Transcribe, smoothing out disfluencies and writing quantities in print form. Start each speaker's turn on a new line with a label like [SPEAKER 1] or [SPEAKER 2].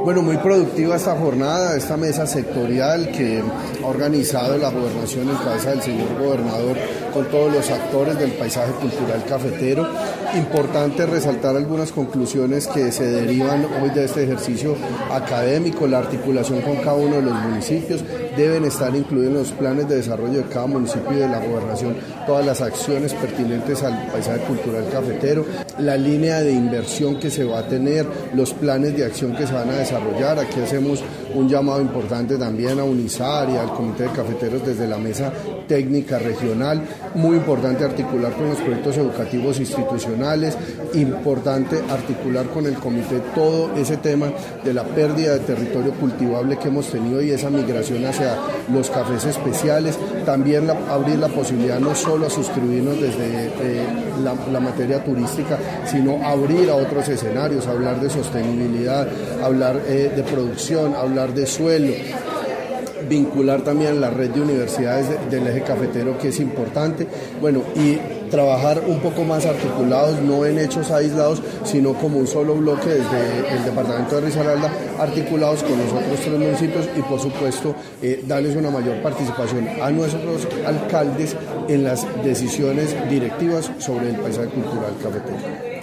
[SPEAKER 1] Bueno, muy productiva esta jornada, esta mesa sectorial que ha organizado la gobernación en cabeza del señor gobernador con todos los actores del paisaje cultural cafetero. Importante resaltar algunas conclusiones que se derivan hoy de este ejercicio académico. La articulación con cada uno de los municipios, deben estar incluidos en los planes de desarrollo de cada municipio y de la gobernación todas las acciones pertinentes al paisaje cultural cafetero, la línea de inversión que se va a tener, los planes de acción que se van a desarrollar. Aquí hacemos un llamado importante también a UNISAR y al Comité de Cafeteros desde la mesa técnica regional. Muy importante articular con los proyectos educativos institucionales, importante articular con el comité todo ese tema de la pérdida de territorio cultivable que hemos tenido y esa migración hacia los cafés especiales. También abrir la posibilidad no solo a suscribirnos desde la materia turística, sino abrir a otros escenarios, hablar de sostenibilidad, hablar de producción, hablar de suelo, vincular también la red de universidades del eje cafetero, que es importante, bueno, y trabajar un poco más articulados, no en hechos aislados, sino como un solo bloque desde el departamento de Risaralda, articulados con los otros 3 municipios y por supuesto darles una mayor participación a nuestros alcaldes en las decisiones directivas sobre el paisaje cultural cafetero.